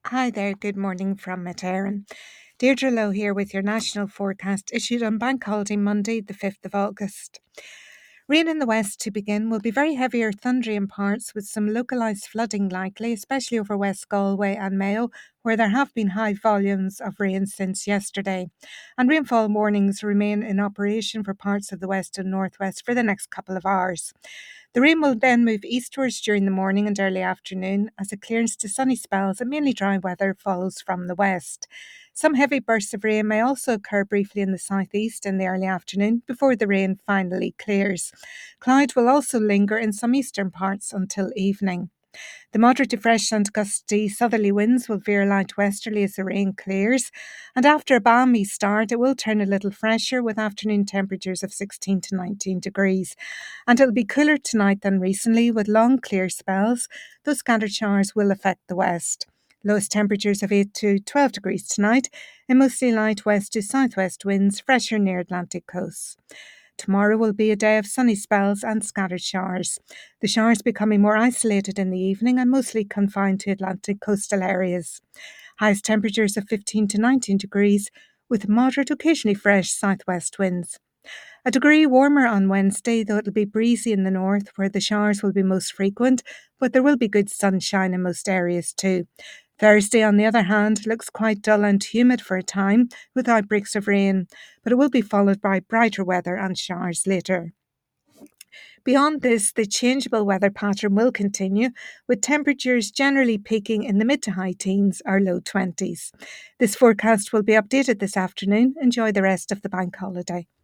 Hi there, good morning from Mataran. Deirdre Lowe here with your national forecast issued on Bank Holiday Monday, the 5th of August. Rain in the west to begin will be very heavy or thundery in parts with some localised flooding likely, especially over West Galway and Mayo, where there have been high volumes of rain since yesterday. And rainfall warnings remain in operation for parts of the west and northwest for the next couple of hours. The rain will then move eastwards during the morning and early afternoon as it clears to sunny spells and mainly dry weather follows from the west. Some heavy bursts of rain may also occur briefly in the southeast in the early afternoon before the rain finally clears. Cloud will also linger in some eastern parts until evening. The moderate to fresh and gusty southerly winds will veer light westerly as the rain clears, and after a balmy start, it will turn a little fresher with afternoon temperatures of 16 to 19 degrees. And it'll be cooler tonight than recently with long clear spells, though scattered showers will affect the west. Lowest temperatures of 8 to 12 degrees tonight, and mostly light west to southwest winds, fresher near Atlantic coasts. Tomorrow will be a day of sunny spells and scattered showers. The showers becoming more isolated in the evening and mostly confined to Atlantic coastal areas. Highest temperatures of 15 to 19 degrees with moderate, occasionally fresh southwest winds. A degree warmer on Wednesday, though it'll be breezy in the north where the showers will be most frequent, but there will be good sunshine in most areas too. Thursday, on the other hand, looks quite dull and humid for a time with outbreaks of rain, but it will be followed by brighter weather and showers later. Beyond this, the changeable weather pattern will continue, with temperatures generally peaking in the mid to high teens or low 20s. This forecast will be updated this afternoon. Enjoy the rest of the bank holiday.